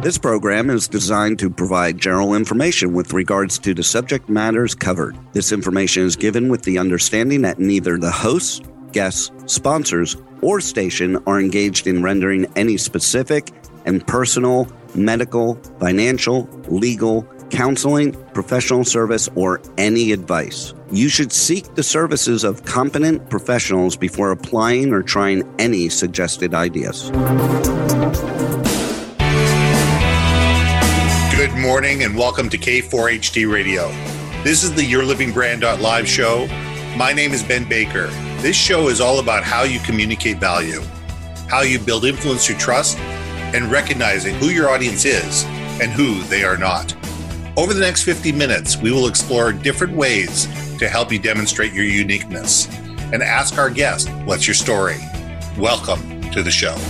This program is designed to provide general information with regards to the subject matters covered. This information is given with the understanding that neither the hosts, guests, sponsors, or station are engaged in rendering any specific and personal, medical, financial, legal, counseling, professional service, or any advice. You should seek the services of competent professionals before applying or trying any suggested ideas. Good morning and welcome to K4HD Radio. This is the Your Living Brand Live show. My name is Ben Baker. This show is all about how you communicate value, how you build influence through trust, and recognizing who your audience is and who they are not. Over the next 50 minutes, we will explore different ways to help you demonstrate your uniqueness and ask our guest, what's your story? Welcome to the show.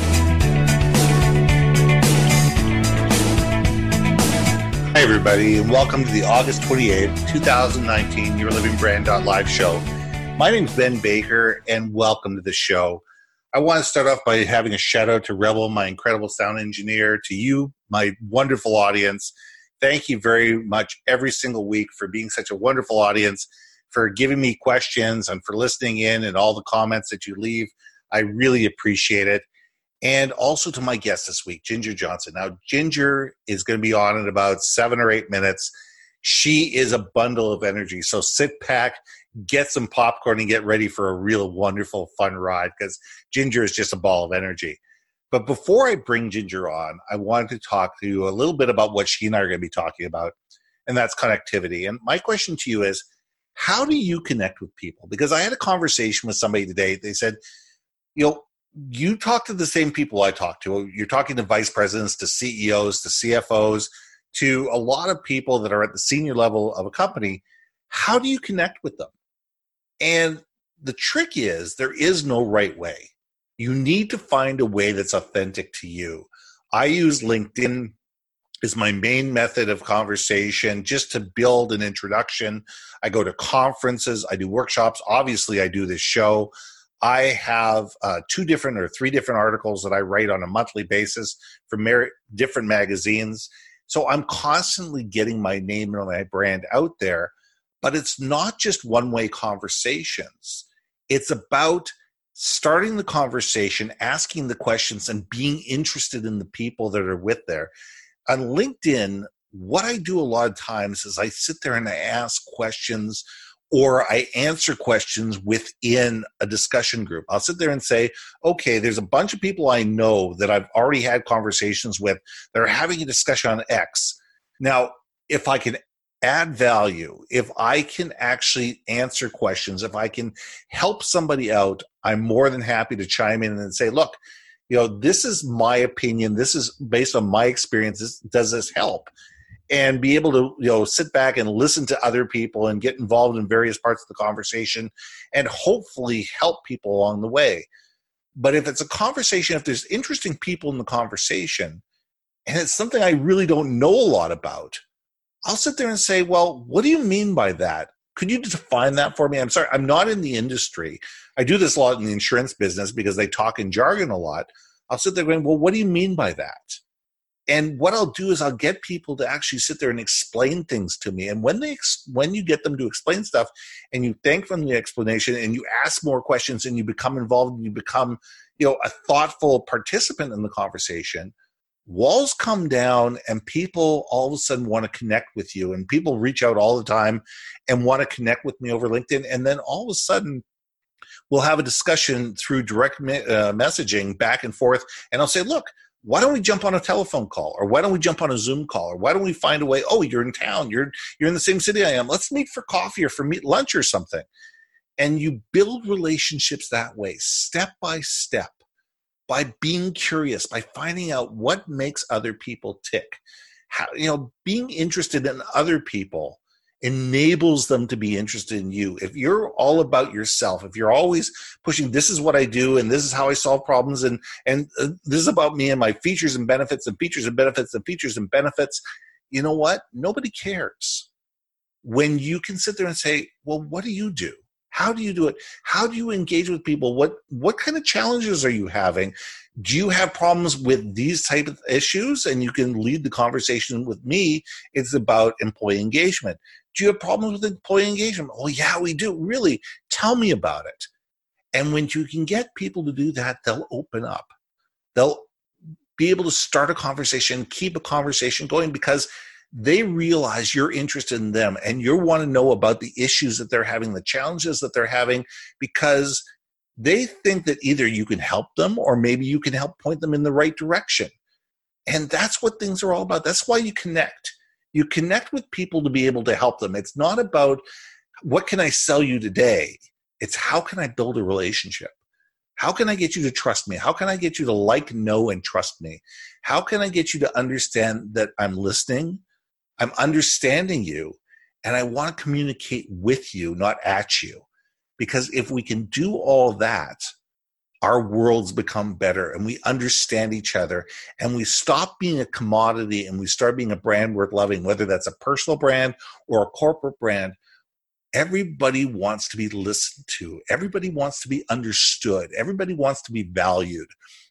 Hi, everybody, and welcome to the August 28th, 2019 Your Living Brand Live show. My name is Ben Baker, and welcome to the show. I want to start off by having a shout out to Rebel, my incredible sound engineer, to you, my wonderful audience. Thank you very much every single week for being such a wonderful audience, for giving me questions and for listening in and all the comments that you leave. I really appreciate it. And also to my guest this week, Ginger Johnson. Now, Ginger is going to be on in about 7 or 8 minutes. She is a bundle of energy. So sit back, get some popcorn, and get ready for a real wonderful, fun ride because Ginger is just a ball of energy. But before I bring Ginger on, I wanted to talk to you a little bit about what she and I are going to be talking about, and that's connectivity. And my question to you is, how do you connect with people? Because I had a conversation with somebody today. They said, you talk to the same people I talk to. You're talking to vice presidents, to CEOs, to CFOs, to a lot of people that are at the senior level of a company. How do you connect with them? And the trick is there is no right way. You need to find a way that's authentic to you. I use LinkedIn as my main method of conversation just to build an introduction. I go to conferences. I do workshops. Obviously, I do this show. I have 2 different or 3 different articles that I write on a monthly basis for different magazines. So I'm constantly getting my name and my brand out there. But it's not just one-way conversations. It's about starting the conversation, asking the questions, and being interested in the people that are with there. On LinkedIn, what I do a lot of times is I sit there and I ask questions or I answer questions within a discussion group. I'll sit there and say, okay, there's a bunch of people I know that I've already had conversations with that are having a discussion on X. Now, if I can add value, if I can actually answer questions, if I can help somebody out, I'm more than happy to chime in and say, look, this is my opinion. This is based on my experience. Does this help? And be able to, sit back and listen to other people and get involved in various parts of the conversation and hopefully help people along the way. But if it's a conversation, if there's interesting people in the conversation and it's something I really don't know a lot about, I'll sit there and say, well, what do you mean by that? Could you define that for me? I'm sorry, I'm not in the industry. I do this a lot in the insurance business because they talk in jargon a lot. I'll sit there going, well, what do you mean by that? And what I'll do is I'll get people to actually sit there and explain things to me. And when you get them to explain stuff and you thank them for the explanation and you ask more questions and you become involved and you become, a thoughtful participant in the conversation, walls come down and people all of a sudden want to connect with you. And people reach out all the time and want to connect with me over LinkedIn. And then all of a sudden we'll have a discussion through direct messaging back and forth. And I'll say, look, why don't we jump on a telephone call? Or why don't we jump on a Zoom call? Or why don't we find a way, oh, you're in town, you're in the same city I am. Let's meet for coffee or for lunch or something. And you build relationships that way, step by step, by being curious, by finding out what makes other people tick. How, being interested in other people enables them to be interested in you. If you're all about yourself, if you're always pushing, this is what I do and this is how I solve problems and this is about me and my features and benefits and features and benefits and features and benefits, you know what? Nobody cares. When you can sit there and say, well, what do you do? How do you do it? How do you engage with people? What kind of challenges are you having? Do you have problems with these type of issues? And you can lead the conversation with me. It's about employee engagement. Do you have problems with employee engagement? Oh, yeah, we do. Really? Tell me about it. And when you can get people to do that, they'll open up. They'll be able to start a conversation, keep a conversation going, because they realize you're interested in them and you want to know about the issues that they're having, the challenges that they're having, because they think that either you can help them or maybe you can help point them in the right direction. And that's what things are all about. That's why you connect. You connect with people to be able to help them. It's not about what can I sell you today? It's how can I build a relationship? How can I get you to trust me? How can I get you to like, know, and trust me? How can I get you to understand that I'm listening? I'm understanding you, and I want to communicate with you, not at you. Because if we can do all that, our worlds become better and we understand each other and we stop being a commodity and we start being a brand worth loving, whether that's a personal brand or a corporate brand. Everybody wants to be listened to. Everybody wants to be understood. Everybody wants to be valued.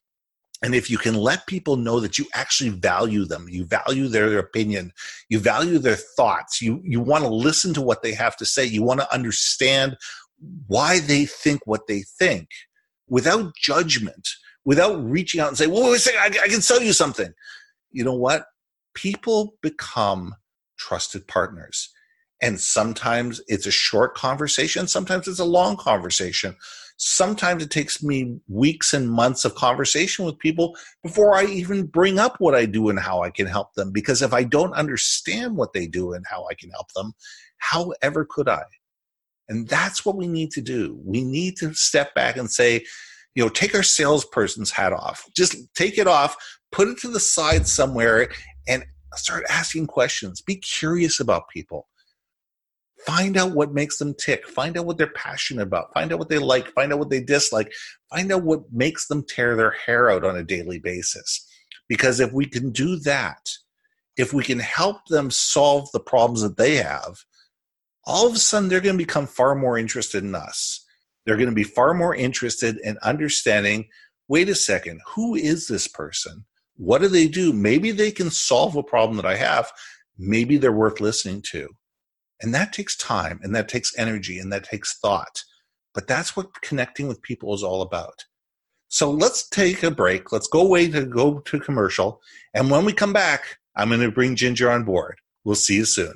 And if you can let people know that you actually value them, you value their opinion, you value their thoughts, you want to listen to what they have to say, you want to understand why they think what they think without judgment, without reaching out and saying, well, wait a second, I can sell you something. You know what? People become trusted partners. And sometimes it's a short conversation. Sometimes it's a long conversation. Sometimes it takes me weeks and months of conversation with people before I even bring up what I do and how I can help them. Because if I don't understand what they do and how I can help them, how ever could I? And that's what we need to do. We need to step back and say, take our salesperson's hat off. Just take it off, put it to the side somewhere, and start asking questions. Be curious about people. Find out what makes them tick. Find out what they're passionate about. Find out what they like. Find out what they dislike. Find out what makes them tear their hair out on a daily basis. Because if we can do that, if we can help them solve the problems that they have, all of a sudden they're going to become far more interested in us. They're going to be far more interested in understanding, wait a second, who is this person? What do they do? Maybe they can solve a problem that I have. Maybe they're worth listening to. And that takes time, and that takes energy, and that takes thought. But that's what connecting with people is all about. So let's take a break. Let's go to commercial. And when we come back, I'm going to bring Ginger on board. We'll see you soon.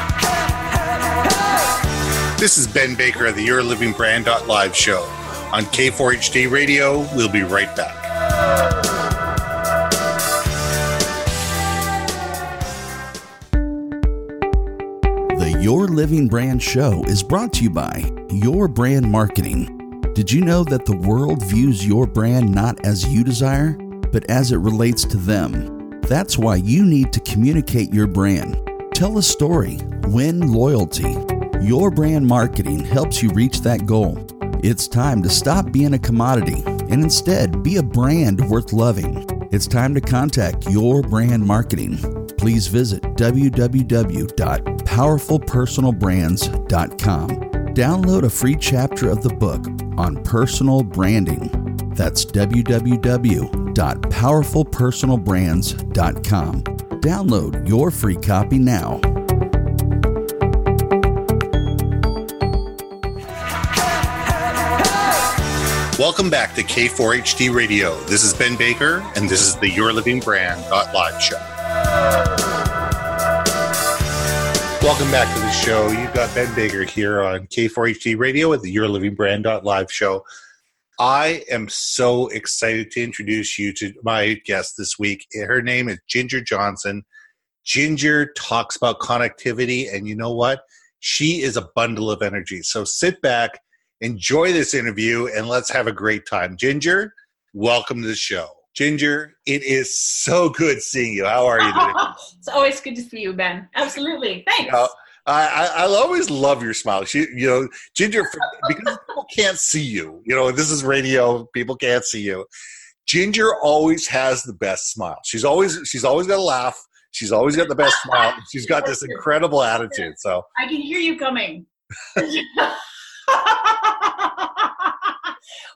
This is Ben Baker of the Your Living Brand Live show on K4HD Radio. We'll be right back. The Your Living Brand show is brought to you by Your Brand Marketing. Did you know that the world views your brand not as you desire, but as it relates to them? That's why you need to communicate your brand. Tell a story. Win loyalty. Your Brand Marketing helps you reach that goal. It's time to stop being a commodity and instead be a brand worth loving. It's time to contact Your Brand Marketing. Please visit www.powerfulpersonalbrands.com. Download a free chapter of the book on personal branding. That's www.powerfulpersonalbrands.com. Download your free copy now. Welcome back to K4HD Radio. This is Ben Baker, and this is the Your Living Brand Live show. Welcome back to the show. You've got Ben Baker here on K4HD Radio at the Your Living Brand Live show. I am so excited to introduce you to my guest this week. Her name is Ginger Johnson. Ginger talks about connectivity, and you know what? She is a bundle of energy. So sit back, enjoy this interview, and let's have a great time. Ginger, welcome to the show. Ginger, it is so good seeing you. How are you today? It's always good to see you, Ben. Absolutely. Thanks. I always love your smile. Ginger, because people can't see you. This is radio. People can't see you. Ginger always has the best smile. She's always got a laugh. She's always got the best smile. She's got this incredible attitude. So I can hear you coming.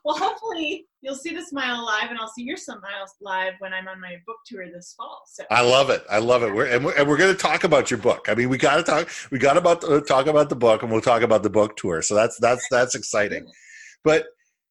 Well, hopefully you'll see the smile live, and I'll see your smiles live when I'm on my book tour this fall. So I love it. We're going to talk about your book. I mean, we got to talk about the book, and we'll talk about the book tour. So that's exciting. But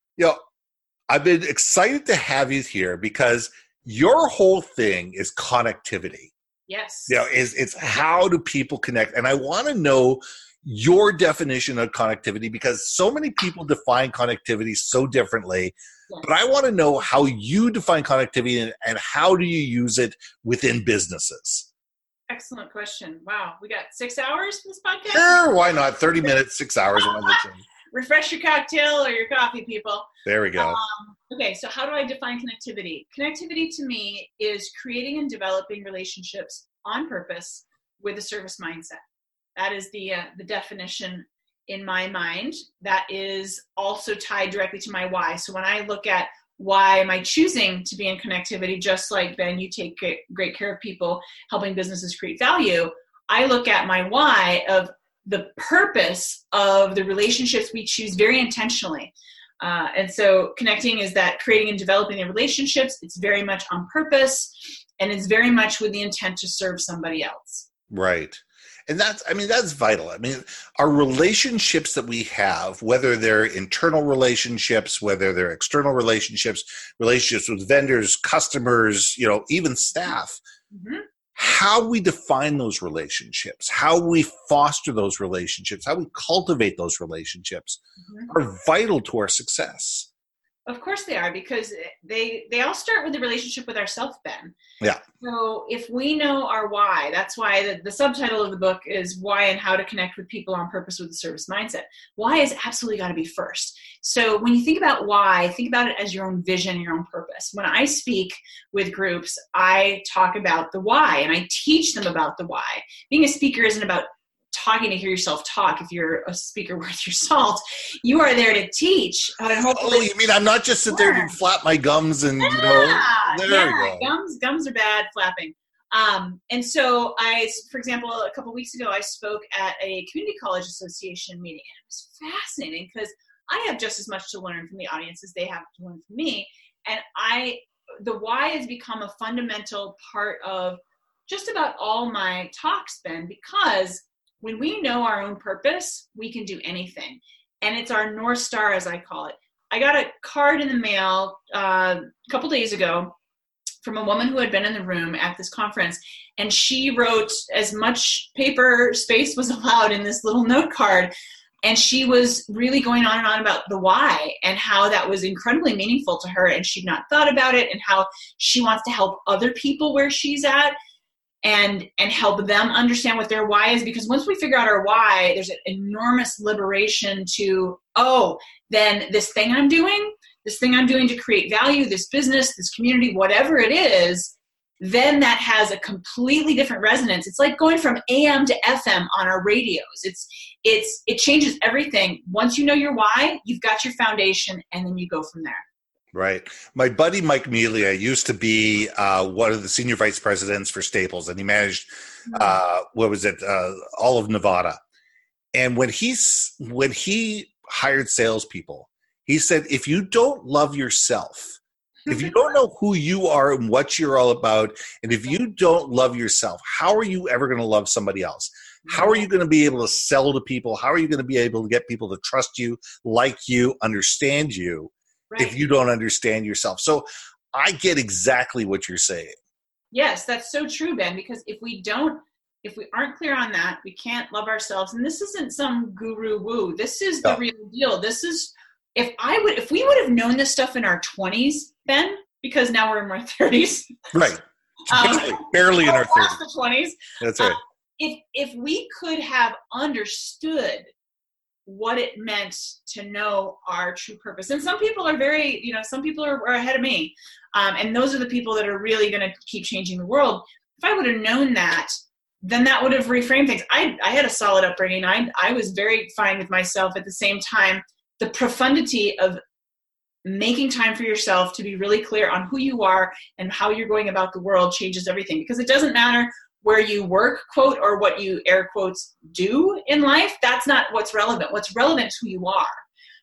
I've been excited to have you here because your whole thing is connectivity. Yes. It's how do people connect? And I want to know your definition of connectivity because so many people define connectivity so differently. Yes. But I want to know how you define connectivity and how do you use it within businesses? Excellent question. Wow. We got 6 hours for this podcast? Sure. Why not? 30 minutes, 6 hours. Refresh your cocktail or your coffee, people. There we go. Okay, so how do I define connectivity? Connectivity to me is creating and developing relationships on purpose with a service mindset. That is the definition in my mind. That is also tied directly to my why. So when I look at why am I choosing to be in connectivity, just like Ben, you take great care of people, helping businesses create value, I look at my why of the purpose of the relationships we choose very intentionally. And so connecting is that creating and developing the relationships. It's very much on purpose, and it's very much with the intent to serve somebody else. Right. And that's vital. I mean, our relationships that we have, whether they're internal relationships, whether they're external relationships with vendors, customers, even staff, mm-hmm. How we define those relationships, how we foster those relationships, how we cultivate those relationships mm-hmm. are vital to our success. Of course they are, because they all start with the relationship with ourselves, Ben. Yeah. So if we know our why, that's why the subtitle of the book is Why and How to Connect with People on Purpose with a Service Mindset. Why has absolutely got to be first. So when you think about why, think about it as your own vision, your own purpose. When I speak with groups, I talk about the why, and I teach them about the why. Being a speaker isn't about talking to hear yourself talk. If you're a speaker worth your salt, you are there to teach. You mean I'm not just sit there and flap my gums and there we go. Gums are bad, flapping. And so for example, a couple of weeks ago, I spoke at a community college association meeting. And it was fascinating because I have just as much to learn from the audience as they have to learn from me. And the why has become a fundamental part of just about all my talks, Ben, because when we know our own purpose, we can do anything. And it's our North Star, as I call it. I got a card in the mail a couple days ago from a woman who had been in the room at this conference. And she wrote as much paper space was allowed in this little note card. And she was really going on and on about the why and how that was incredibly meaningful to her. And she'd not thought about it, and how she wants to help other people where she's at. And help them understand what their why is, because once we figure out our why, there's an enormous liberation to, then this thing I'm doing to create value, this business, this community, whatever it is, then that has a completely different resonance. It's like going from AM to FM on our radios. It changes everything. Once you know your why, you've got your foundation, and then you go from there. Right. My buddy Mike Melia used to be one of the senior vice presidents for Staples, and he managed all of Nevada. And when he hired salespeople, he said, if you don't love yourself, if you don't know who you are and what you're all about, and if you don't love yourself, how are you ever going to love somebody else? How are you going to be able to sell to people? How are you going to be able to get people to trust you, like you, understand you? Right. If you don't understand yourself. So I get exactly what you're saying. Yes, that's so true, Ben, because if we aren't clear on that, we can't love ourselves. And this isn't some guru woo. This is the real deal. This is, if we would have known this stuff in our 20s, Ben, because now we're in our 30s. Right. Barely in our 30s. The 20s. That's right. If we could have understood what it meant to know our true purpose. And some people are some people are ahead of me. And those are the people that are really going to keep changing the world. If I would have known that, then that would have reframed things. I had a solid upbringing. I was very fine with myself. At the same time, the profundity of making time for yourself to be really clear on who you are and how you're going about the world changes everything, because it doesn't matter where you work, quote, or what you, air quotes, do in life. That's not what's relevant. What's relevant is who you are.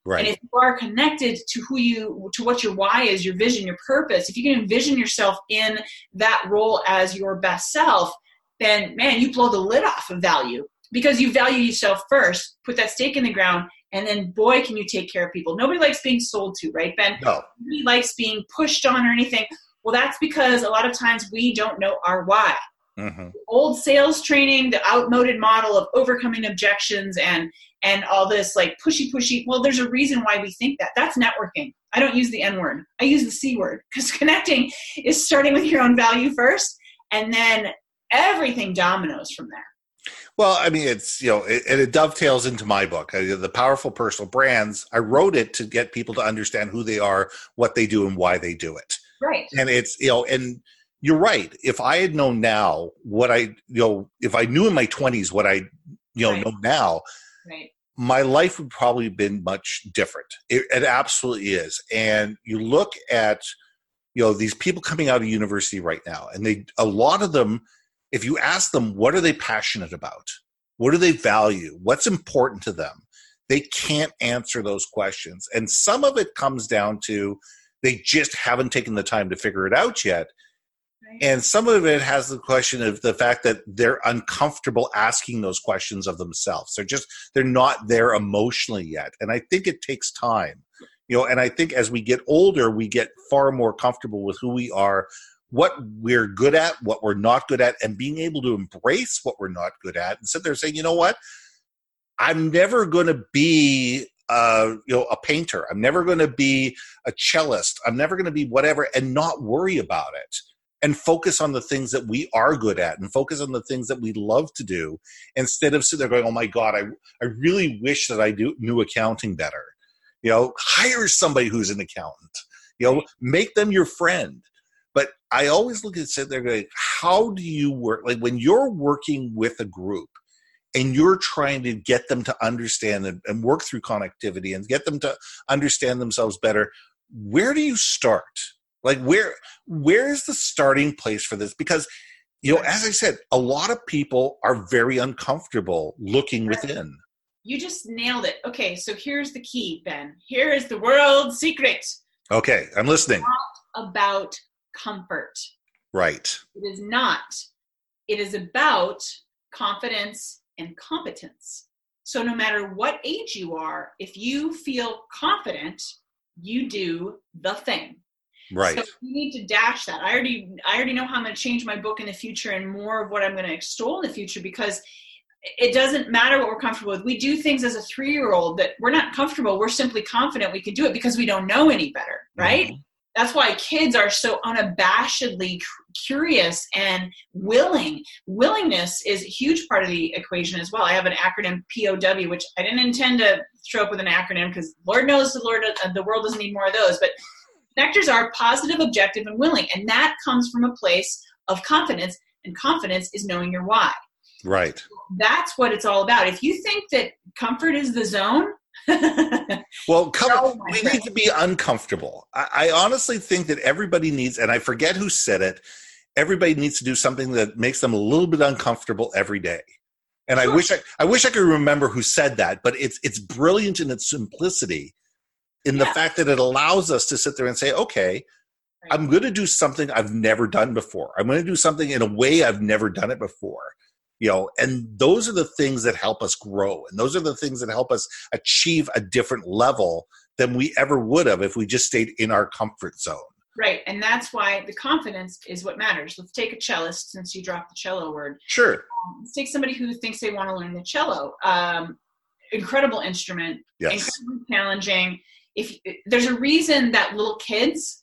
Right. And if you are connected to what your why is, your vision, your purpose, if you can envision yourself in that role as your best self, then man, you blow the lid off of value because you value yourself first, put that stake in the ground, and then boy, can you take care of people. Nobody likes being sold to, right, Ben? No. Nobody likes being pushed on or anything. Well, that's because a lot of times we don't know our why. Mm-hmm. Old sales training, the outmoded model of overcoming objections and all this like pushy. Well, there's a reason why we think that. That's networking. I don't use the N word. I use the C word because connecting is starting with your own value first, and then everything dominoes from there. Well, I mean, it's, it dovetails into my book, The Powerful Personal Brands. I wrote it to get people to understand who they are, what they do, and why they do it. Right. And it's, and you're right. If I had known now what if I knew in my 20s what I, know now, right, my life would probably have been much different. It absolutely is. And you look at, these people coming out of university right now, and a lot of them, if you ask them, what are they passionate about? What do they value? What's important to them? They can't answer those questions. And some of it comes down to they just haven't taken the time to figure it out yet. Right. And some of it has the question of the fact that they're uncomfortable asking those questions of themselves. They're not there emotionally yet. And I think it takes time. And I think as we get older, we get far more comfortable with who we are, what we're good at, what we're not good at, and being able to embrace what we're not good at and sit there saying, you know what, I'm never going to be a painter. I'm never going to be a cellist. I'm never going to be whatever, and not worry about it and focus on the things that we are good at and focus on the things that we love to do instead of sitting there going, oh my God, I really wish that I knew accounting better. Hire somebody who's an accountant, make them your friend. But I always look at sit there going, how do you work? Like when you're working with a group and you're trying to get them to understand and work through connectivity and get them to understand themselves better, where do you start? Like where's the starting place for this? Because, as I said, a lot of people are very uncomfortable looking within. You just nailed it. Okay, so here's the key, Ben. Here is the world secret. Okay, I'm listening. It's not about comfort. Right. It is not. It is about confidence and competence. So no matter what age you are, if you feel confident, you do the thing. Right. So you need to dash that. I already know how I'm going to change my book in the future and more of what I'm going to extol in the future, because it doesn't matter what we're comfortable with. We do things as a 3-year-old that we're not comfortable. We're simply confident we can do it because we don't know any better, right? Mm-hmm. That's why kids are so unabashedly curious and willing. Willingness is a huge part of the equation as well. I have an acronym, POW, which I didn't intend to throw up with an acronym because Lord knows the world doesn't need more of those. But connectors are positive, objective, and willing. And that comes from a place of confidence. And confidence is knowing your why. Right. That's what it's all about. If you think that comfort is the zone, well, we need to be uncomfortable. I honestly think that everybody needs, and I forget who said it, everybody needs to do something that makes them a little bit uncomfortable every day. And sure. I wish I could remember who said that, but it's brilliant in its simplicity, in the fact that it allows us to sit there and say, okay, right, I'm going to do something I've never done before. I'm going to do something in a way I've never done it before. And those are the things that help us grow. And those are the things that help us achieve a different level than we ever would have if we just stayed in our comfort zone. Right. And that's why the confidence is what matters. Let's take a cellist, since you dropped the cello word. Sure. Let's take somebody who thinks they want to learn the cello. Incredible instrument. Yes. Incredibly challenging. If there's a reason that little kids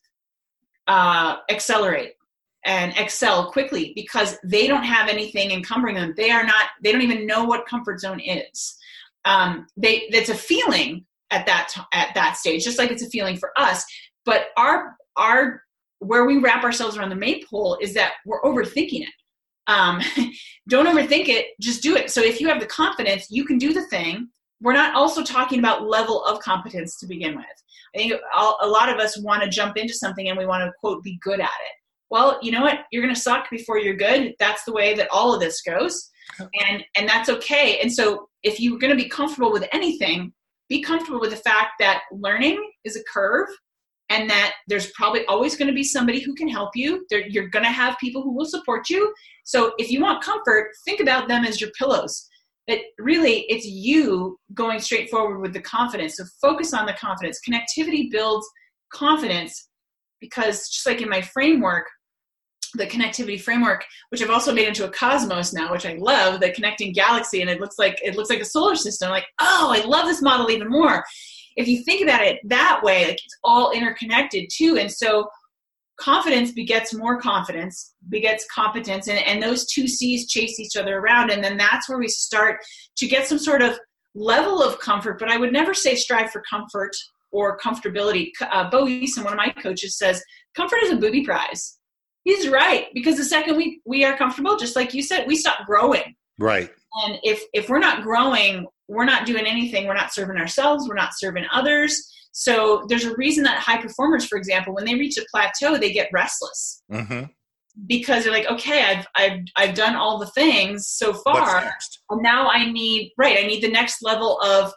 accelerate and excel quickly, because they don't have anything encumbering them. They don't even know what comfort zone is. It's a feeling at that stage, just like it's a feeling for us. But our where we wrap ourselves around the maypole is that we're overthinking it. Don't overthink it, just do it. So if you have the confidence, you can do the thing. We're not also talking about level of competence to begin with. I think a lot of us want to jump into something and we want to, quote, be good at it. Well, you know what? You're going to suck before you're good. That's the way that all of this goes. And that's okay. And so if you're going to be comfortable with anything, be comfortable with the fact that learning is a curve and that there's probably always going to be somebody who can help you. You're going to have people who will support you. So if you want comfort, think about them as your pillows. That really, it's you going straight forward with the confidence. So focus on the confidence. Connectivity builds confidence, because just like in my framework, the connectivity framework, which I've also made into a cosmos now, which I love, the connecting galaxy, and it looks like a solar system. I'm like, oh, I love this model even more. If you think about it that way, like it's all interconnected too. And so confidence begets more confidence, begets competence, and those two C's chase each other around. And then that's where we start to get some sort of level of comfort. But I would never say strive for comfort or comfortability. Bo Eason, one of my coaches, says, comfort is a booby prize. He's right, because the second we are comfortable, just like you said, we stop growing. Right. And if we're not growing, we're not doing anything. We're not serving ourselves. We're not serving others. So there's a reason that high performers, for example, when they reach a plateau, they get restless. Mm-hmm. Because they're like, okay, I've done all the things so far, and now I need the next level of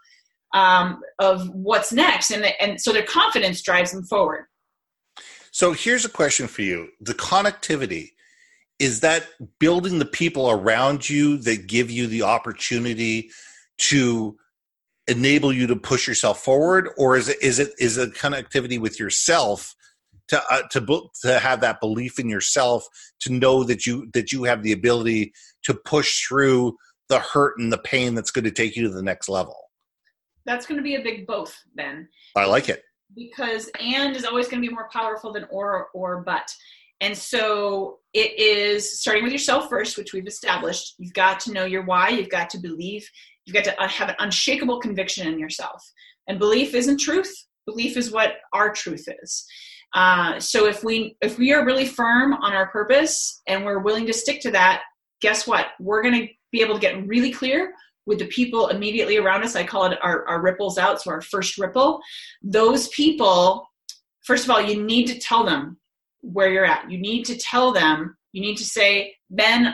what's next, and so their confidence drives them forward. So here's a question for you: the connectivity, is that building the people around you that give you the opportunity to enable you to push yourself forward, or is it connectivity with yourself to have that belief in yourself, to know that you have the ability to push through the hurt and the pain that's going to take you to the next level? That's going to be a big both, Ben. I like it. Because and is always going to be more powerful than or but. And so it is starting with yourself first, which we've established. You've got to know your why. You've got to believe. You've got to have an unshakable conviction in yourself. And belief isn't truth. Belief is what our truth is. So if we are really firm on our purpose and we're willing to stick to that, guess what? We're going to be able to get really clear with the people immediately around us. I call it our ripples out. So our first ripple, those people, first of all, you need to tell them where you're at. You need to tell them, you need to say, Ben,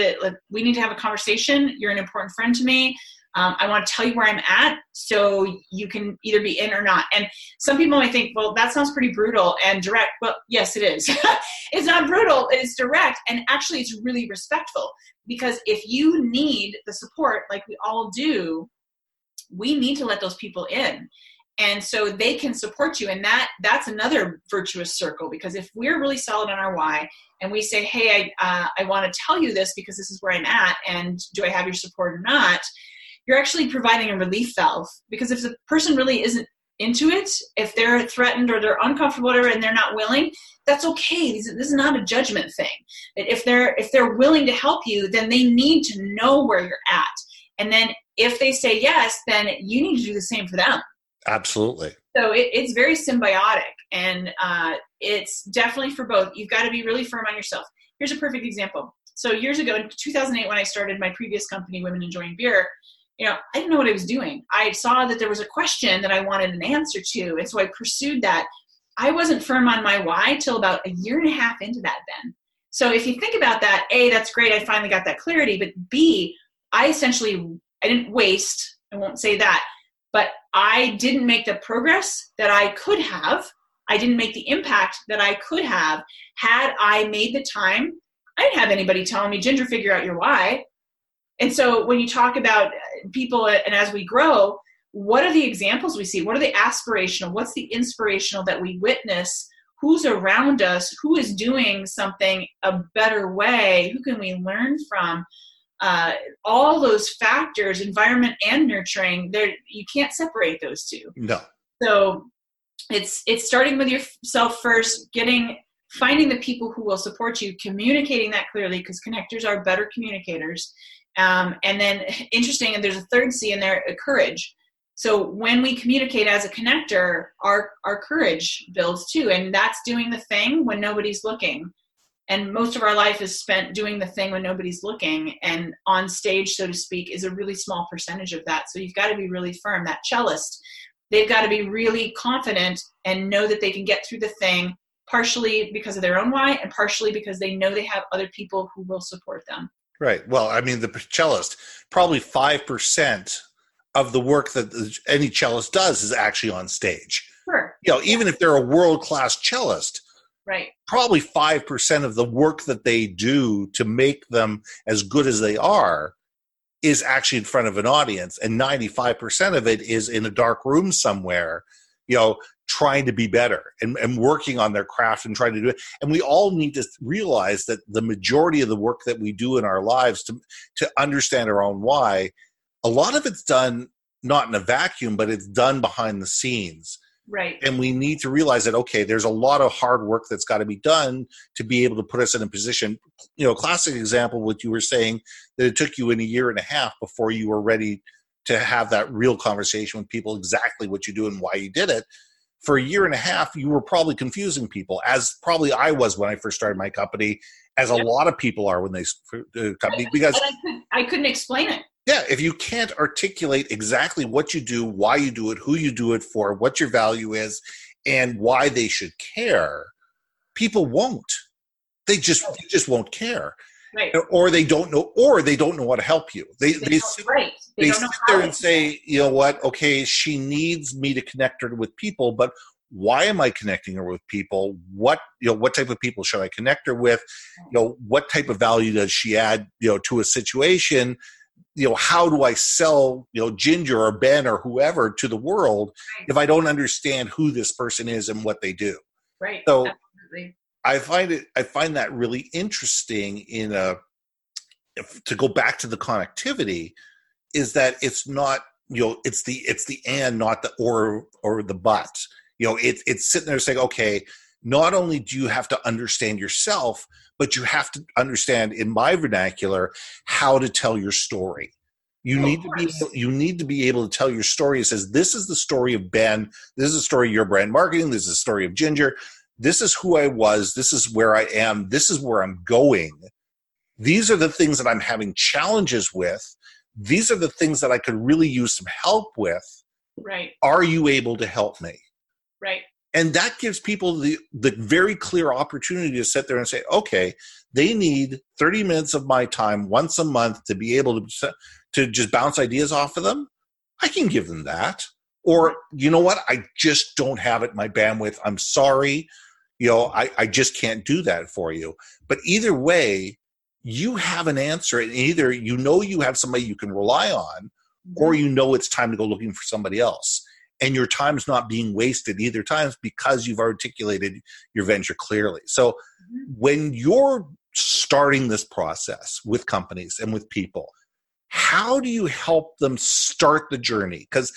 we need to have a conversation. You're an important friend to me. I want to tell you where I'm at so you can either be in or not. And some people might think, well, that sounds pretty brutal and direct. Well, yes, it is. It's not brutal. It's direct. And actually, it's really respectful, because if you need the support, like we all do, we need to let those people in. And so they can support you. And that's another virtuous circle, because if we're really solid on our why and we say, hey, I want to tell you this because this is where I'm at, and do I have your support or not? You're actually providing a relief valve, because if the person really isn't into it, if they're threatened or they're uncomfortable and they're not willing, that's okay. This is not a judgment thing. If they're willing to help you, then they need to know where you're at. And then if they say yes, then you need to do the same for them. Absolutely. So it's very symbiotic, and it's definitely for both. You've got to be really firm on yourself. Here's a perfect example. So years ago, in 2008, when I started my previous company, Women Enjoying Beer, I didn't know what I was doing. I saw that there was a question that I wanted an answer to, and so I pursued that. I wasn't firm on my why till about a year and a half into that then. So if you think about that, A, that's great. I finally got that clarity. But B, I didn't waste. I won't say that. But I didn't make the progress that I could have. I didn't make the impact that I could have had I made the time. I didn't have anybody telling me, Ginger, figure out your why. And so when you talk about people and as we grow, what are the examples we see? What are the aspirational? What's the inspirational that we witness? Who's around us? Who is doing something a better way? Who can we learn from? All those factors, environment and nurturing, you can't separate those two. No. So it's starting with yourself first, finding the people who will support you, communicating that clearly, because connectors are better communicators. And then interesting, and there's a third C in there, courage. So when we communicate as a connector, our courage builds too. And that's doing the thing when nobody's looking. And most of our life is spent doing the thing when nobody's looking. And on stage, so to speak, is a really small percentage of that. So you've got to be really firm. That cellist, they've got to be really confident and know that they can get through the thing, partially because of their own why and partially because they know they have other people who will support them. Right. Well, I mean, the cellist, probably 5% of the work that any cellist does is actually on stage. Sure. Even if they're a world-class cellist, right, probably 5% of the work that they do to make them as good as they are is actually in front of an audience, and 95% of it is in a dark room somewhere, trying to be better and working on their craft and trying to do it. And we all need to realize that the majority of the work that we do in our lives to understand our own why, a lot of it's done not in a vacuum, but it's done behind the scenes. Right. And we need to realize that, okay, there's a lot of hard work that's got to be done to be able to put us in a position. Classic example, what you were saying, that it took you in a year and a half before you were ready to have that real conversation with people, exactly what you do and why you did it. For a year and a half, you were probably confusing people, as probably I was when I first started my company, as a lot of people are when they company, because I couldn't explain it. Yeah, if you can't articulate exactly what you do, why you do it, who you do it for, what your value is, and why they should care, people won't. They just won't care. Right. Or they don't know how to help you. They sit there and say, you know what, okay, she needs me to connect her with people, but why am I connecting her with people? What type of people should I connect her with? What type of value does she add, to a situation? How do I sell, Ginger or Ben or whoever to the world if I don't understand who this person is and what they do? Right. So absolutely. I find that really interesting to go back to the connectivity, is that it's not, it's the and, not the or the but. It's sitting there saying, okay, not only do you have to understand yourself, but you have to understand, in my vernacular, how to tell your story. You need to be able to tell your story. It says, this is the story of Ben. This is the story of your brand marketing. This is the story of Ginger. This is who I was. This is where I am. This is where I'm going. These are the things that I'm having challenges with. These are the things that I could really use some help with. Right. Are you able to help me? Right. And that gives people the very clear opportunity to sit there and say, okay, they need 30 minutes of my time once a month to be able to just bounce ideas off of them. I can give them that. Or, you know what? I just don't have it in my bandwidth. I'm sorry. I just can't do that for you. But either way, you have an answer. And either you have somebody you can rely on, or it's time to go looking for somebody else. And your time's not being wasted either times, because you've articulated your venture clearly. So when you're starting this process with companies and with people, how do you help them start the journey? Because,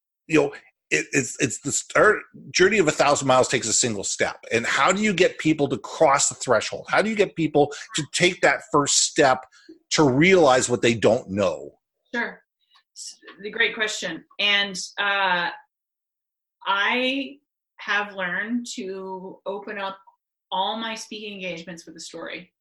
it's the start journey of 1,000 miles takes a single step. And how do you get people to cross the threshold? How do you get people to take that first step to realize what they don't know? Sure. The great question. And I have learned to open up all my speaking engagements with a story.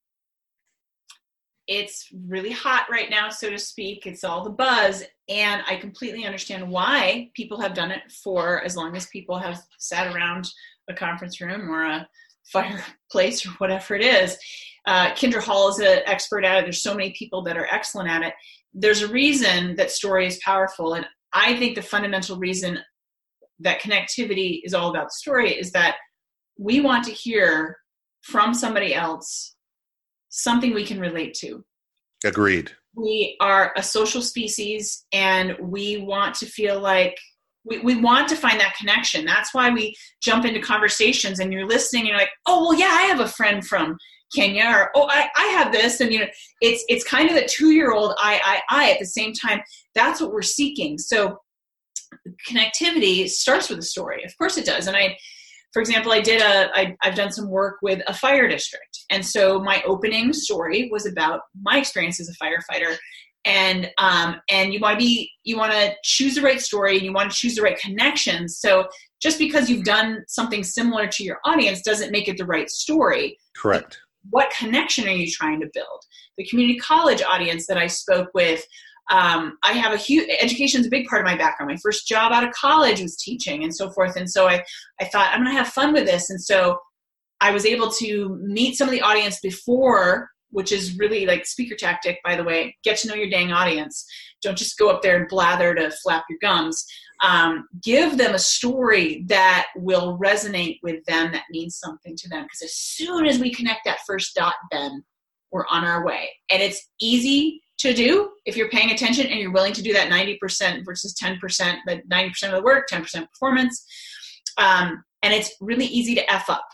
It's really hot right now, so to speak. It's all the buzz. And I completely understand why people have done it for as long as people have sat around a conference room or a fireplace or whatever it is. Kendra Hall is an expert at it. There's so many people that are excellent at it. There's a reason that story is powerful. And I think the fundamental reason that connectivity is all about the story is that we want to hear from somebody else something we can relate to. Agreed. We are a social species, and we want to feel like we want to find that connection. That's why we jump into conversations, and you're listening and you're like, oh, well, yeah, I have a friend from Kenya, or, oh, I have this. And, it's kind of the 2-year-old I at the same time. That's what we're seeking. So connectivity starts with a story. Of course it does. And for example, I've done some work with a fire district. And so my opening story was about my experience as a firefighter. And you want to choose the right story, and you want to choose the right connections. So just because you've done something similar to your audience doesn't make it the right story. Correct. What connection are you trying to build? The community college audience that I spoke with, I have education is a big part of my background. My first job out of college was teaching and so forth. And so I thought, I'm going to have fun with this. And so I was able to meet some of the audience before, which is really like speaker tactic, by the way, get to know your dang audience. Don't just go up there and blather to flap your gums. Give them a story that will resonate with them, that means something to them. Because as soon as we connect that first dot, Ben, we're on our way. And it's easy to do if you're paying attention and you're willing to do that 90% versus 10%, but 90% of the work, 10% performance. And it's really easy to F up.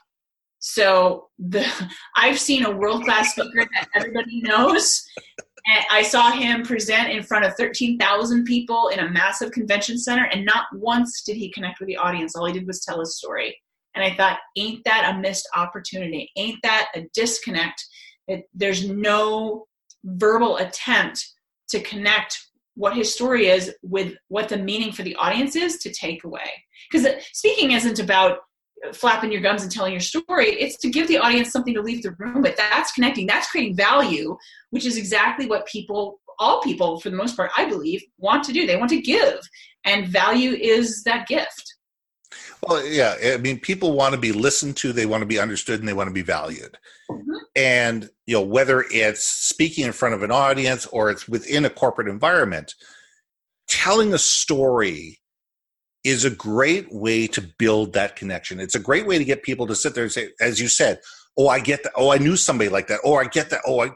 So I've seen a world-class speaker that everybody knows. And I saw him present in front of 13,000 people in a massive convention center, and not once did he connect with the audience. All he did was tell his story. And I thought, ain't that a missed opportunity? Ain't that a disconnect? There's no verbal attempt to connect what his story is with what the meaning for the audience is to take away. Because speaking isn't about flapping your gums and telling your story. It's to give the audience something to leave the room with. That's connecting. That's creating value, which is exactly what all people, for the most part, I believe, want to do. They want to give. And value is that gift. Well, yeah. I mean, people want to be listened to, they want to be understood, and they want to be valued. Mm-hmm. And, whether it's speaking in front of an audience or it's within a corporate environment, telling a story is a great way to build that connection. It's a great way to get people to sit there and say, as you said, oh, I get that. Oh, I knew somebody like that. Oh, I get that. Oh,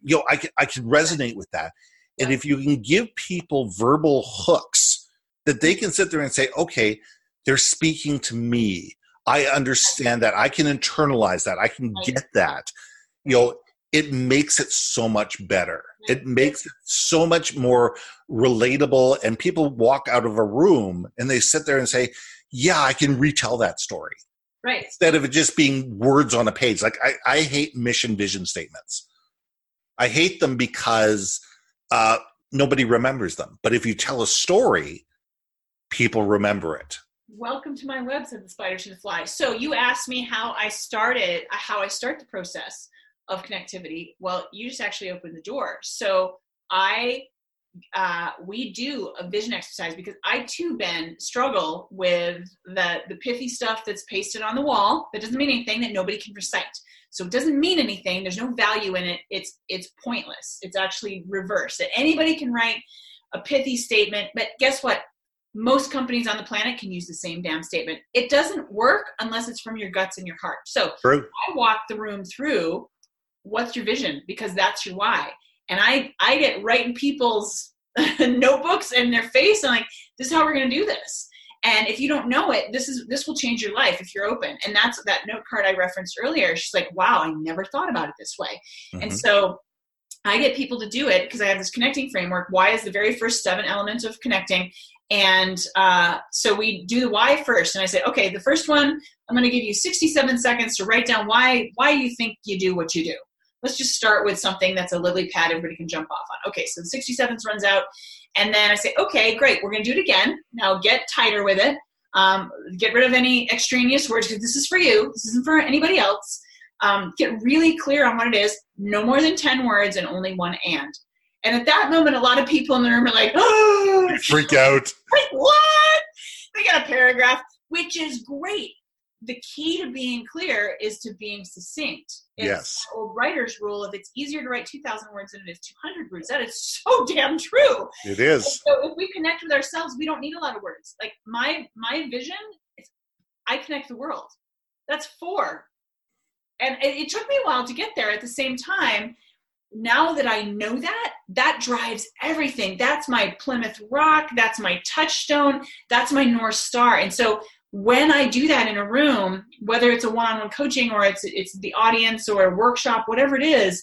I can resonate with that. Yeah. And if you can give people verbal hooks that they can sit there and say, okay, they're speaking to me. I understand that. I can internalize that. I can get that. It makes it so much better. It makes it so much more relatable, and people walk out of a room and they sit there and say, yeah, I can retell that story. Right. Instead of it just being words on a page. Like I hate mission vision statements. I hate them because nobody remembers them. But if you tell a story, people remember it. Welcome to my website, The Spider to the Fly. So you asked me how I start the process of connectivity. Well, you just actually opened the door. So we do a vision exercise, because I too, Ben, struggle with the pithy stuff that's pasted on the wall that doesn't mean anything, that nobody can recite. So it doesn't mean anything. There's no value in it. It's pointless. It's actually reverse. That anybody can write a pithy statement, but guess what? Most companies on the planet can use the same damn statement. It doesn't work unless it's from your guts and your heart. So True. I walk the room through, what's your vision? Because that's your why. And I get right in people's notebooks and their face, and like, this is how we're going to do this. And if you don't know it, this will change your life if you're open. And that's that note card I referenced earlier. She's like, wow, I never thought about it this way. Mm-hmm. And so I get people to do it because I have this connecting framework. Why is the very first 7 elements of connecting. And so we do the why first. And I say, okay, the first one, I'm going to give you 67 seconds to write down why you think you do what you do. Let's just start with something that's a lily pad everybody can jump off on. Okay, so the 67 runs out. And then I say, okay, great, we're going to do it again. Now get tighter with it. Get rid of any extraneous words, because this is for you. This isn't for anybody else. Get really clear on what it is. No more than 10 words and only one and. And at that moment, a lot of people in the room are like, oh, freak out. Like, what? They got a paragraph, which is great. The key to being clear is to being succinct. It's a writer's rule. If it's easier to write 2,000 words than it is 200 words, that is so damn true. It is. And so if we connect with ourselves, we don't need a lot of words. Like my vision is I connect the world. That's 4. And it took me a while to get there. At the same time, now that I know that drives everything. That's my Plymouth Rock. That's my touchstone. That's my North Star. And so when I do that in a room, whether it's a one-on-one coaching or it's the audience or a workshop, whatever it is,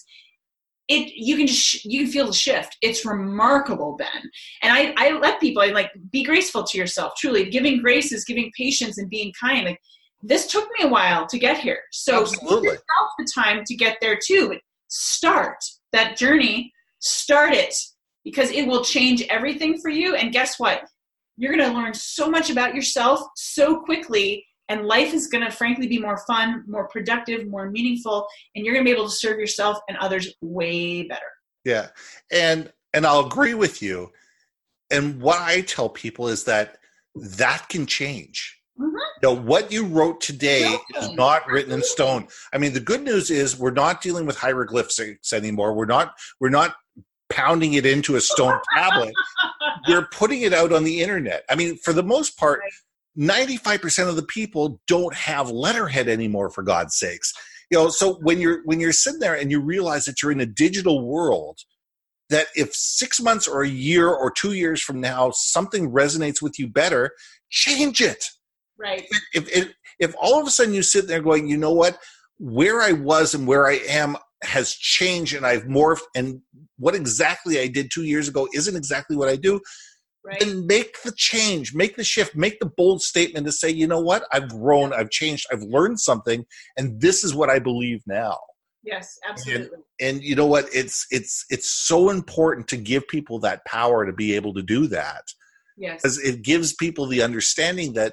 you can feel the shift. It's remarkable, Ben. And I let people, be graceful to yourself. Truly, giving grace is giving patience and being kind. Like, this took me a while to get here. So give yourself the time to get there too. But start that journey. Start it, because it will change everything for you. And guess what? You're going to learn so much about yourself so quickly, and life is going to frankly be more fun, more productive, more meaningful, and you're going to be able to serve yourself and others way better. Yeah. And I'll agree with you. And what I tell people is that can change. Mm-hmm. What you wrote today is not written in stone. I mean, the good news is we're not dealing with hieroglyphics anymore. We're not pounding it into a stone tablet. We're putting it out on the internet. I mean, for the most part, 95% of the people don't have letterhead anymore, for God's sakes. So when you're sitting there and you realize that you're in a digital world, that if 6 months or a year or 2 years from now something resonates with you better, change it. Right. If all of a sudden you sit there going, you know what, where I was and where I am has changed and I've morphed, and what exactly I did 2 years ago isn't exactly what I do, right, then make the change, make the shift, make the bold statement to say, you know what, I've grown, I've changed, I've learned something, and this is what I believe now. Yes, absolutely. And you know what, it's so important to give people that power to be able to do that. Yes. Because it gives people the understanding that,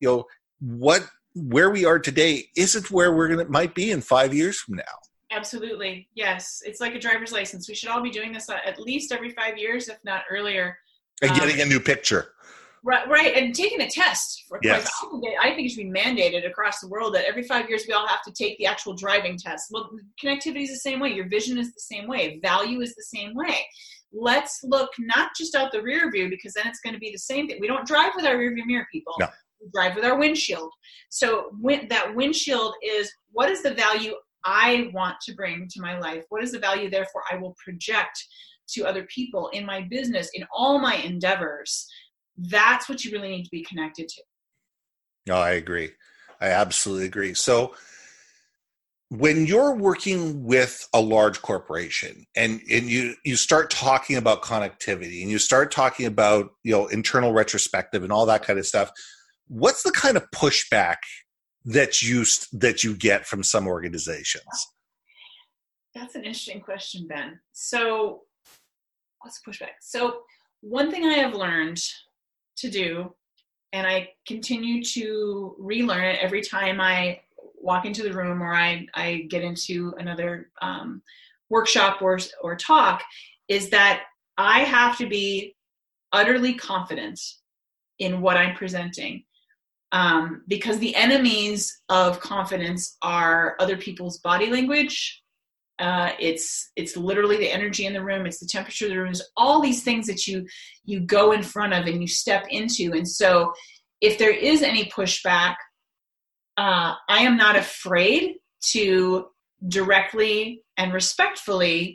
where we are today isn't where might be in 5 years from now. Absolutely. Yes. It's like a driver's license. We should all be doing this at least every 5 years, if not earlier. And getting a new picture. Right. And taking a test. Yes. I think it should be mandated across the world that every 5 years we all have to take the actual driving test. Well, connectivity is the same way. Your vision is the same way. Value is the same way. Let's look not just out the rear view, because then it's going to be the same thing. We don't drive with our rear view mirror, people. No. We drive with our windshield. So that windshield is, what is the value I want to bring to my life? What is the value, therefore, I will project to other people in my business, in all my endeavors? That's what you really need to be connected to. No, I agree. I absolutely agree. So when you're working with a large corporation and you start talking about connectivity and you start talking about, internal retrospective and all that kind of stuff, what's the kind of pushback that you get from some organizations? That's an interesting question, Ben. So what's the pushback? So one thing I have learned to do, and I continue to relearn it every time I walk into the room or I get into another workshop or talk, is that I have to be utterly confident in what I'm presenting. Because the enemies of confidence are other people's body language. It's literally the energy in the room. It's the temperature of the room. It's all these things that you go in front of and you step into. And so if there is any pushback, I am not afraid to directly and respectfully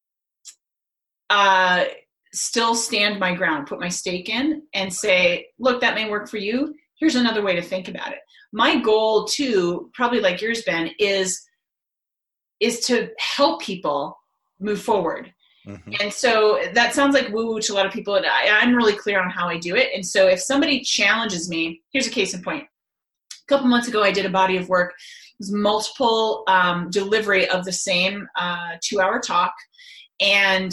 still stand my ground, put my stake in and say, look, that may work for you. Here's another way to think about it. My goal too, probably like yours, Ben, is to help people move forward. Mm-hmm. And so that sounds like woo-woo to a lot of people. And I'm really clear on how I do it. And so if somebody challenges me, here's a case in point. A couple months ago, I did a body of work. It was multiple delivery of the same 2-hour talk. And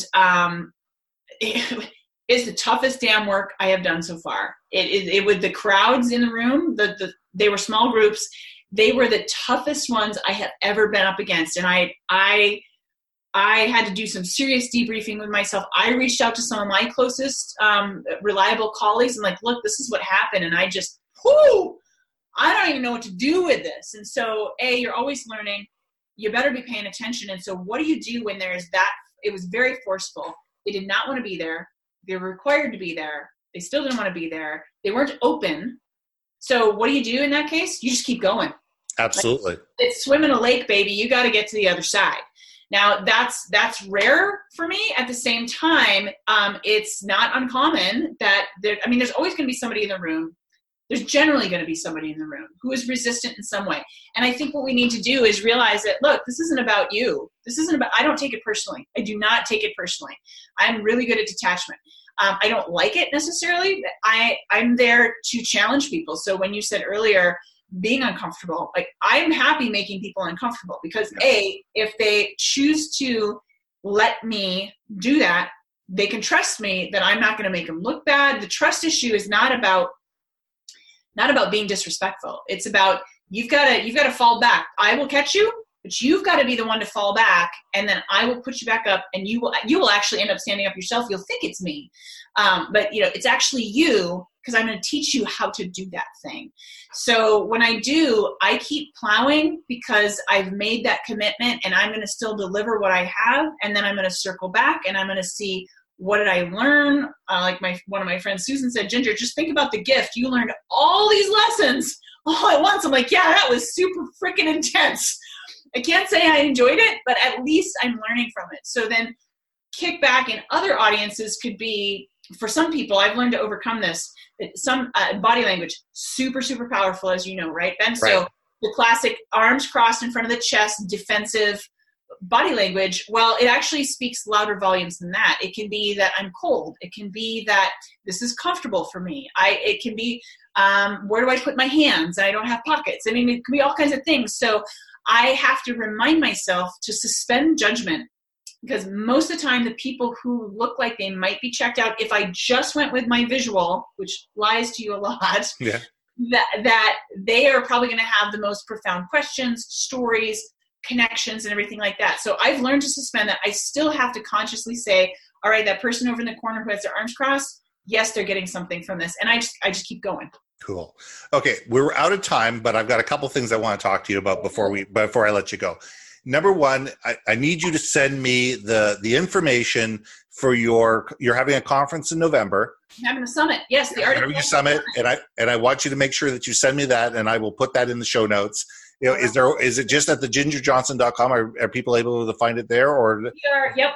it is the toughest damn work I have done so far. It with the crowds in the room, they were small groups. They were the toughest ones I have ever been up against. And I had to do some serious debriefing with myself. I reached out to some of my closest reliable colleagues and like, look, this is what happened. And I just, I don't even know what to do with this. And so, you're always learning. You better be paying attention. And so what do you do when there's that? It was very forceful. They did not want to be there. They were required to be there. They still didn't want to be there. They weren't open. So what do you do in that case? You just keep going. Absolutely. Like, it's swim in a lake, baby. You got to get to the other side. Now that's rare for me. At the same time, it's not uncommon that there's always going to be somebody in the room. There's generally going to be somebody in the room who is resistant in some way. And I think what we need to do is realize that, look, this isn't about you. I don't take it personally. I do not take it personally. I'm really good at detachment. I don't like it necessarily. I'm there to challenge people. So when you said earlier, being uncomfortable, like I'm happy making people uncomfortable because if they choose to let me do that, they can trust me that I'm not going to make them look bad. The trust issue is not about being disrespectful. It's about you've got to fall back. I will catch you, but you've got to be the one to fall back, and then I will put you back up, and you will actually end up standing up yourself. You'll think it's me, but it's actually you because I'm going to teach you how to do that thing. So when I do, I keep plowing because I've made that commitment, and I'm going to still deliver what I have. And then I'm going to circle back and I'm going to see, what did I learn? Like one of my friends, Susan, said, Ginger, just think about the gift. You learned all these lessons all at once. I'm like, yeah, that was super freaking intense. I can't say I enjoyed it, but at least I'm learning from it. So then kickback in other audiences could be, for some people, I've learned to overcome this. Some body language, super, super powerful, as you know, right, Ben? Right. So the classic arms crossed in front of the chest, defensive body language, well, it actually speaks louder volumes than that. It can be that I'm cold. It can be that this is comfortable for me. It can be, where do I put my hands? I don't have pockets. I mean, it can be all kinds of things. So I have to remind myself to suspend judgment, because most of the time the people who look like they might be checked out, if I just went with my visual, which lies to you a lot, yeah, that they are probably going to have the most profound questions, stories, connections, and everything like that. So I've learned to suspend that. I still have to consciously say, all right, that person over in the corner who has their arms crossed, yes, they're getting something from this. And I just keep going. Cool. Okay, we're out of time, but I've got a couple things I want to talk to you about before I let you go. Number one, I need you to send me the information for you're having a conference in November. I'm having a summit. Yes, the Art of Your Summit, and I want you to make sure that you send me that, and I will put that in the show notes. You know, is it just at the gingerjohnson.com? Are people able to find it there? Or yep.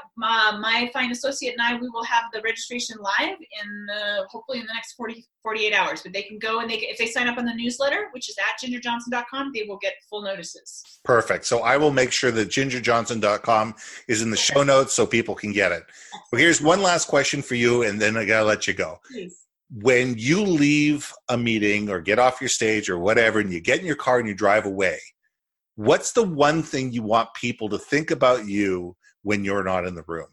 My fine associate and I, we will have the registration live in hopefully in the next 48 hours. But they can go and if they sign up on the newsletter, which is at gingerjohnson.com, they will get full notices. Perfect. So I will make sure that gingerjohnson.com is in the show notes so people can get it. Well, here's one last question for you, and then I gotta let you go. Please. When you leave a meeting or get off your stage or whatever, and you get in your car and you drive away, what's the one thing you want people to think about you when you're not in the room?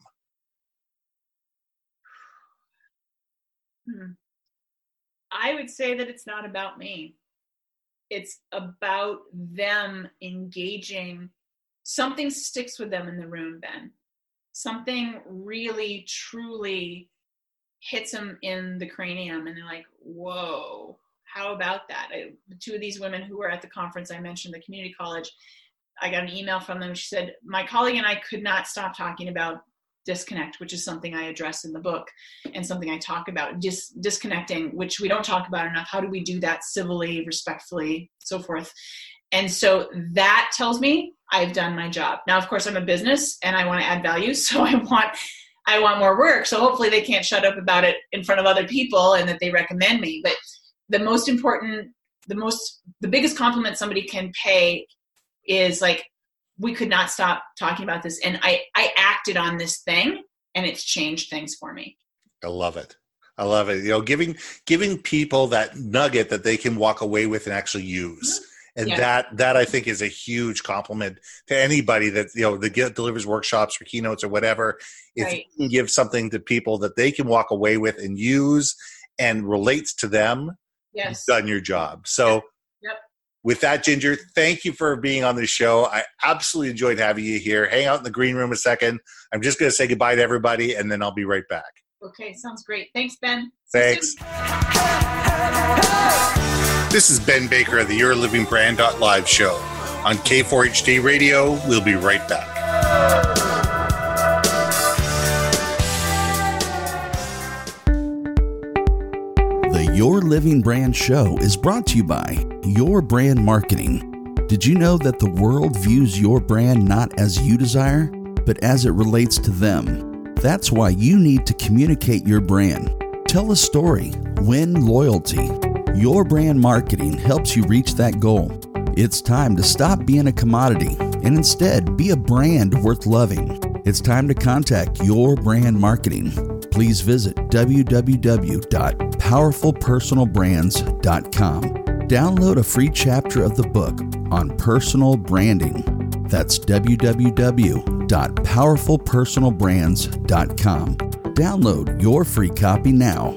I would say that it's not about me. It's about them engaging. Something sticks with them in the room, Ben. Something really, truly hits them in the cranium, and they're like, whoa, how about that? Two of these women who were at the conference I mentioned, the community college, I got an email from them. She said, my colleague and I could not stop talking about disconnect, which is something I address in the book and something I talk about, disconnecting, which we don't talk about enough. How do we do that civilly, respectfully, so forth? And so that tells me I've done my job. Now, of course, I'm a business and I want to add value, so I want more work. So hopefully they can't shut up about it in front of other people and that they recommend me. But the most important, the biggest compliment somebody can pay is like, we could not stop talking about this. And I acted on this thing and it's changed things for me. I love it. I love it. You know, giving people that nugget that they can walk away with and actually use. And that I think is a huge compliment to anybody that, you know, that delivers workshops or keynotes or whatever. If you can give something to people that they can walk away with and use and relates to them, you've done your job. So with that, Ginger, thank you for being on the show. I absolutely enjoyed having you here. Hang out in the green room a second. I'm just going to say goodbye to everybody, and then I'll be right back. Okay, sounds great. Thanks, Ben. Thanks. This is Ben Baker of the Your Living Brand Live show on K4HD Radio. We'll be right back. The Your Living Brand show is brought to you by Your Brand Marketing. Did you know that the world views your brand not as you desire, but as it relates to them? That's why you need to communicate your brand. Tell a story. Win loyalty. Your Brand Marketing helps you reach that goal. It's time to stop being a commodity and instead be a brand worth loving. It's time to contact Your Brand Marketing. Please visit www.powerfulpersonalbrands.com. Download a free chapter of the book on personal branding. That's www.powerfulpersonalbrands.com. Download your free copy now.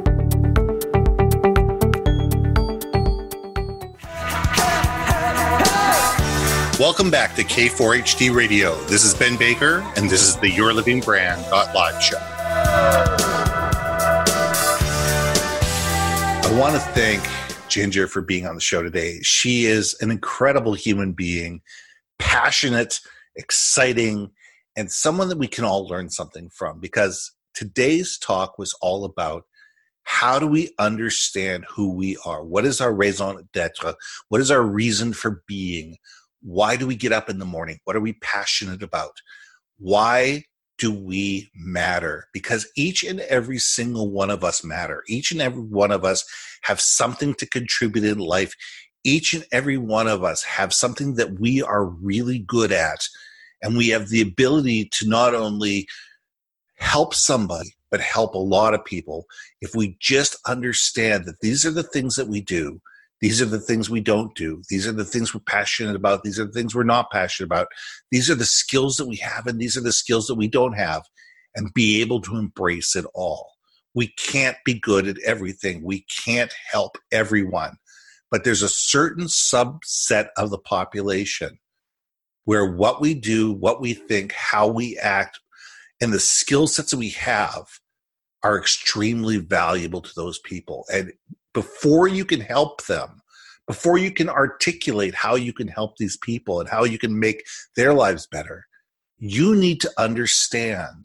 Welcome back to K4HD Radio. This is Ben Baker, and this is the Your Living Brand Live show. I want to thank Ginger for being on the show today. She is an incredible human being, passionate, exciting, and someone that we can all learn something from, because today's talk was all about how do we understand who we are? What is our raison d'etre? What is our reason for being? Why do we get up in the morning? What are we passionate about? Why do we matter? Because each and every single one of us matter. Each and every one of us have something to contribute in life. Each and every one of us have something that we are really good at. And we have the ability to not only help somebody, but help a lot of people if we just understand that these are the things that we do. These are the things we don't do. These are the things we're passionate about. These are the things we're not passionate about. These are the skills that we have, and these are the skills that we don't have, and be able to embrace it all. We can't be good at everything. We can't help everyone. But there's a certain subset of the population where what we do, what we think, how we act, and the skill sets that we have are extremely valuable to those people. And before you can help them, before you can articulate how you can help these people and how you can make their lives better, you need to understand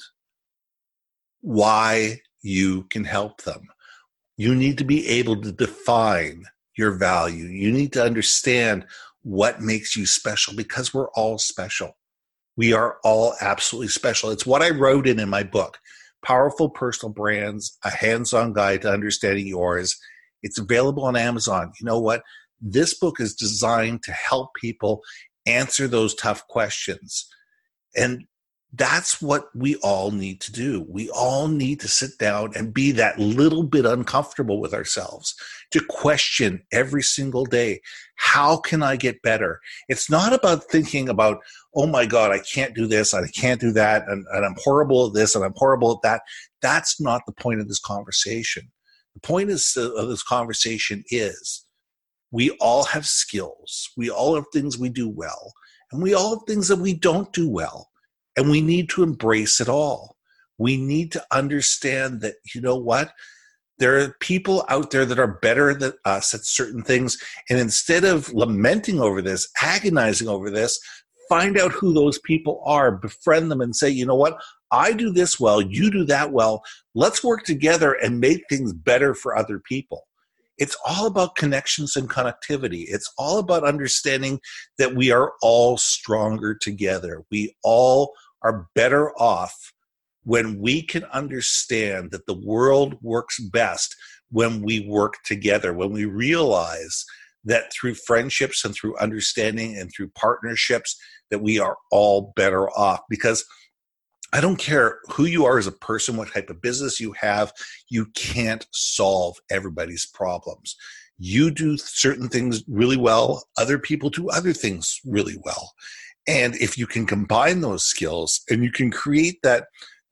why you can help them. You need to be able to define your value. You need to understand what makes you special, because we're all special. We are all absolutely special. It's what I wrote in my book, Powerful Personal Brands, A Hands-On Guide to Understanding Yours. It's available on Amazon. You know what? This book is designed to help people answer those tough questions. And that's what we all need to do. We all need to sit down and be that little bit uncomfortable with ourselves, to question every single day, how can I get better? It's not about thinking about, oh my God, I can't do this, I can't do that, and I'm horrible at this, and I'm horrible at that. That's not the point of this conversation. The point of this conversation is we all have skills. We all have things we do well, and we all have things that we don't do well. And we need to embrace it all. We need to understand that, you know what? There are people out there that are better than us at certain things. And instead of lamenting over this, agonizing over this, find out who those people are, befriend them, and say, you know what? I do this well, you do that well. Let's work together and make things better for other people. It's all about connections and connectivity. It's all about understanding that we are all stronger together. We all are better off when we can understand that the world works best when we work together, when we realize that through friendships and through understanding and through partnerships, that we are all better off. Because I don't care who you are as a person, what type of business you have, you can't solve everybody's problems. You do certain things really well, other people do other things really well. And if you can combine those skills and you can create that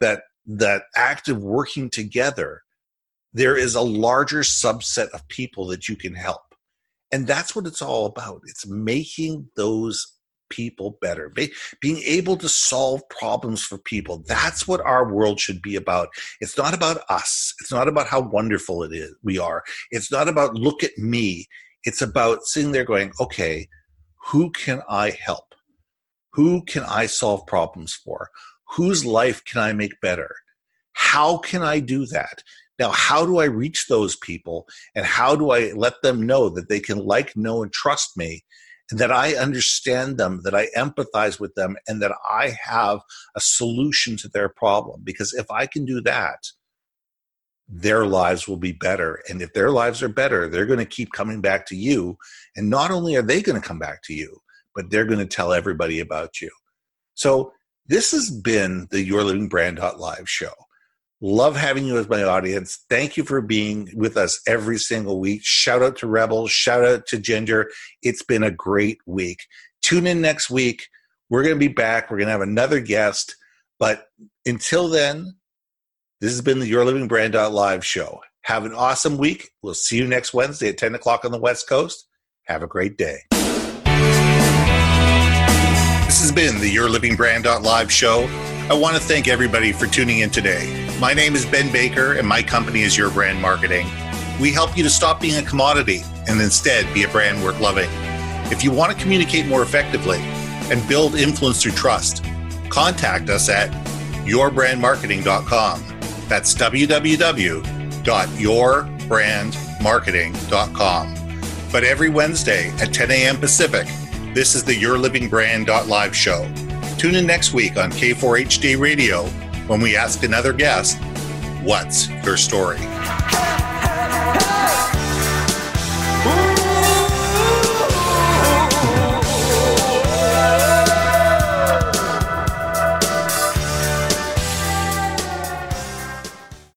act of working together, there is a larger subset of people that you can help. And that's what it's all about. It's making those people better, being able to solve problems for people. That's what our world should be about. It's not about us. It's not about how wonderful it is we are. It's not about look at me. It's about sitting there going, okay, who can I help? Who can I solve problems for? Whose life can I make better? How can I do that? Now, how do I reach those people, and how do I let them know that they can like, know, and trust me, and that I understand them, that I empathize with them, and that I have a solution to their problem? Because if I can do that, their lives will be better. And if their lives are better, they're going to keep coming back to you. And not only are they going to come back to you, but they're going to tell everybody about you. So this has been the Your Living Brand.live show. Love having you as my audience. Thank you for being with us every single week. Shout out to Rebels. Shout out to Ginger. It's been a great week. Tune in next week. We're going to be back. We're going to have another guest. But until then, this has been the Your Living Brand.live show. Have an awesome week. We'll see you next Wednesday at 10 o'clock on the West Coast. Have a great day. This has been the Your Living Brand.live show. I want to thank everybody for tuning in today. My name is Ben Baker, and my company is Your Brand Marketing. We help you to stop being a commodity and instead be a brand worth loving. If you want to communicate more effectively and build influence through trust, contact us at yourbrandmarketing.com. That's www.yourbrandmarketing.com. But every Wednesday at 10 a.m. Pacific, this is the Your Living Brand.live show. Tune in next week on K4HD Radio when we ask another guest, what's your story?